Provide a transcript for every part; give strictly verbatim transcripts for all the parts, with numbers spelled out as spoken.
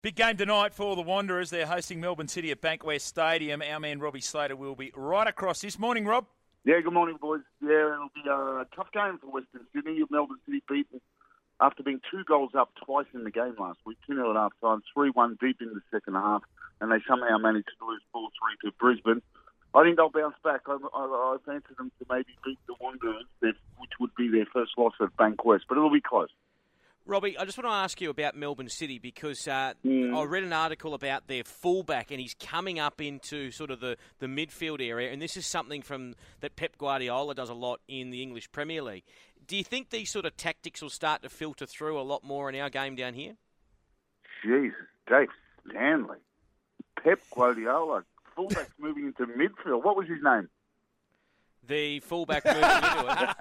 Big game tonight for the Wanderers. They're hosting Melbourne City at Bankwest Stadium. Our man Robbie Slater will be right across this morning, Rob. Yeah, good morning, boys. Yeah, it'll be a tough game for Western Sydney. Melbourne City beaten after being two goals up twice in the game last week, two nil at half time, three one deep in the second half, and they somehow managed to lose four three to Brisbane. I think they'll bounce back. I, I, I fancy them to maybe beat the Wanderers, which would be their first loss at Bankwest, but it'll be close. Robbie, I just want to ask you about Melbourne City because uh, mm. I read an article about their fullback and he's coming up into sort of the, the midfield area, and this is something from that Pep Guardiola does a lot in the English Premier League. Do you think these sort of tactics will start to filter through a lot more in our game down here? Jesus, Dave Stanley. Pep Guardiola, fullback's moving into midfield. What was his name? The fullback moving into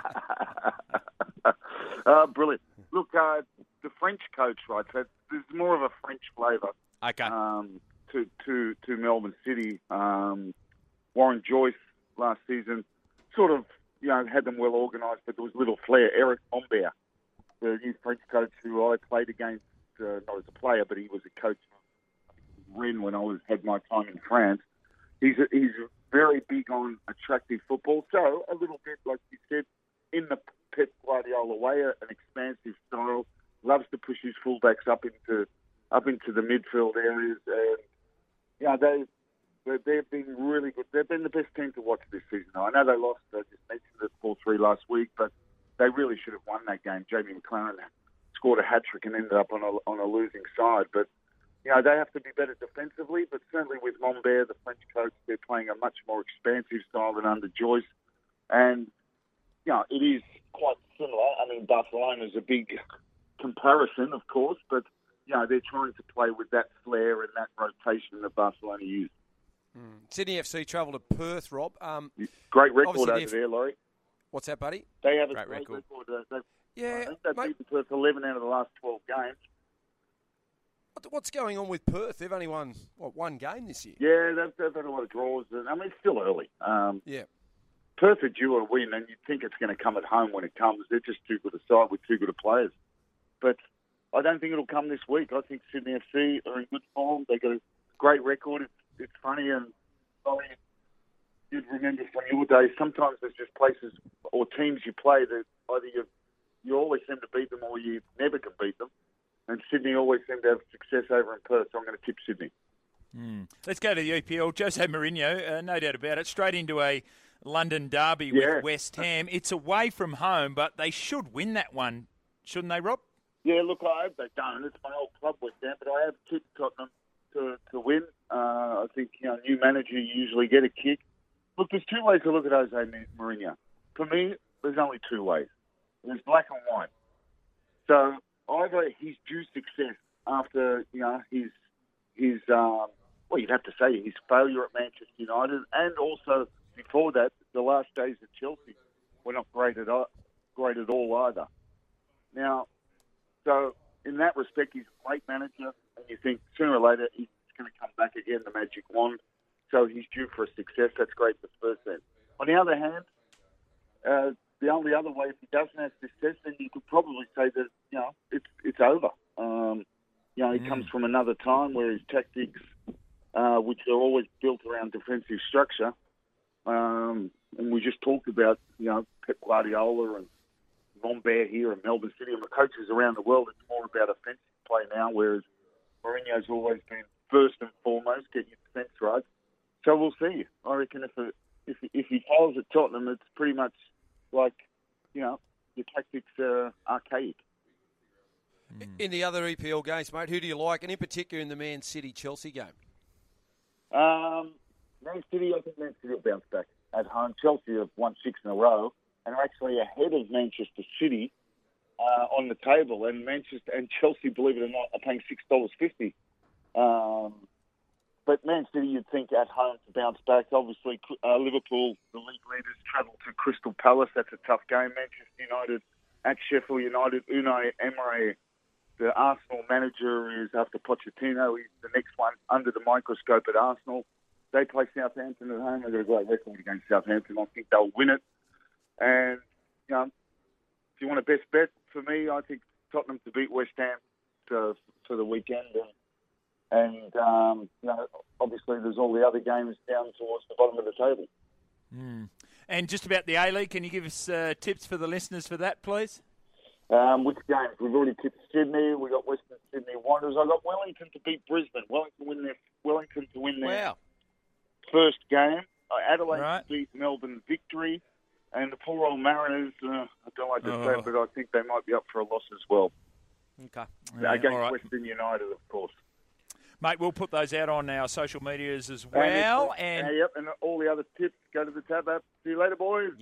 it. uh, brilliant. Look, uh, the French coach, right, so there's more of a French flavour okay. um, to, to, to Melbourne City. Um, Warren Joyce last season sort of, you know, had them well organised, but there was little flair. Eric Mombert, the new French coach who I played against, uh, not as a player, but he was a coach of Rennes when I was had my time in France. He's a, he's very big on attractive football, so a little bit, like you said, in the Pep Guardiola way, an expansive style, loves to push his fullbacks up into up into the midfield areas, and you know they they've been really good. They've been the best team to watch this season. I know they lost. I just mentioned it four three last week, but they really should have won that game. Jamie McLaren scored a hat trick and ended up on a on a losing side, but you know they have to be better defensively. But certainly with Mombert, the French coach, they're playing a much more expansive style than under Joyce, and you know it is quite similar. I mean, Barcelona's a big comparison, of course, but you know they're trying to play with that flair and that rotation that Barcelona used. Mm. Sydney F C travel to Perth, Rob. Um, great record over F- there, Laurie. What's that, buddy? They have a great, great record. record. Uh, yeah, I think they've mate, beaten Perth eleven out of the last twelve games. What's going on with Perth? They've only won what one game this year. Yeah, they've, they've had a lot of draws. And, I mean, it's still early. Um, yeah. Perth are due a win, and you'd think it's going to come at home when it comes. They're just too good a side with too good a players. But I don't think it'll come this week. I think Sydney F C are in good form. They've got a great record. It's, it's funny, and I mean, you'd remember from your days, sometimes there's just places or teams you play that either you, you always seem to beat them or you never can beat them. And Sydney always seem to have success over in Perth, so I'm going to tip Sydney. Mm. Let's go to the E P L. Jose Mourinho, uh, no doubt about it, straight into a London derby yeah. with West Ham. It's away from home, but they should win that one, shouldn't they, Rob? Yeah, look, I hope they don't. It's my old club, West Ham, but I have tipped Tottenham to, to win. Uh, I think, you know, new manager usually get a kick. Look, there's two ways to look at Jose Mourinho. For me, there's only two ways. There's black and white. So either he's due success after, you know, his, his um, well, you'd have to say his failure at Manchester United, and also before that, the last days at Chelsea were not great at, great at all either. Now, so in that respect, he's a great manager, and you think sooner or later he's going to come back again, the magic wand. So he's due for a success. That's great for Spurs then. On the other hand, uh, the only other way, if he doesn't have success, then you could probably say that, you know, it's it's over. Um, you know, he mm. comes from another time where his tactics, uh, which are always built around defensive structure, um, and we just talked about, you know, Pep Guardiola and Mombert here in Melbourne City, and the coaches around the world, it's more about offensive play now, whereas Mourinho's always been first and foremost, get your defence right. So we'll see. I reckon if it, if if he fails at Tottenham, it's pretty much like, you know, your tactics are archaic. In the other E P L games, mate, who do you like? And in particular in the Man City-Chelsea game? Um, Man City, I think Man City will bounce back at home. Chelsea have won six in a row and are actually ahead of Manchester City uh, on the table. And Manchester and Chelsea, believe it or not, are paying six dollars fifty. Um, but Man City, you'd think at home to bounce back. Obviously, uh, Liverpool, the league leaders, travel to Crystal Palace. That's a tough game. Manchester United at Sheffield United. Unai Emery, the Arsenal manager, is after Pochettino. He's the next one under the microscope at Arsenal. They play Southampton at home. They've got a great record against Southampton. I think they'll win it. And, you know, if you want a best bet for me, I think Tottenham to beat West Ham to, for the weekend. And And, um, you know, obviously there's all the other games down towards the bottom of the table. Mm. And just about the A-League, can you give us uh, tips for the listeners for that, please? Um, which games? We've already tipped Sydney. We've got Western Sydney Wanderers. I've got Wellington to beat Brisbane. Wellington, win their, Wellington to win their Wow. first game. Uh, Adelaide Right. to beat Melbourne Victory. And the poor old Mariners, uh, I don't like to Oh. say it, but I think they might be up for a loss as well. Okay. Yeah, Against all right. Western United, of course. Mate, we'll put those out on our social medias as And well. it's- And uh, yep, and all the other tips, go to the Tab app. See you later, boys.